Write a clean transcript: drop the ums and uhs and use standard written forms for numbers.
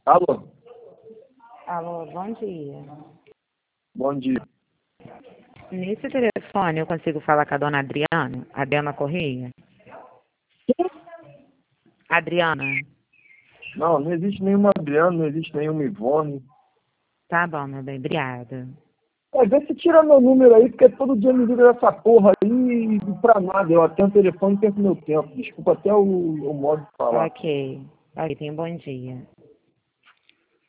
Alô? Alô, bom dia. Bom dia. Nesse telefone eu consigo falar com a dona Adriana? Adriana Corrêa? Adriana. Não, não existe nenhuma Adriana, não existe nenhuma Ivone. Tá bom, meu bem, obrigada. Vê se tira meu número aí, porque todo dia me liga dessa porra aí e pra nada. Eu atendo o telefone e perco meu tempo. Desculpa até o modo de falar. Ok, tenha um bom dia.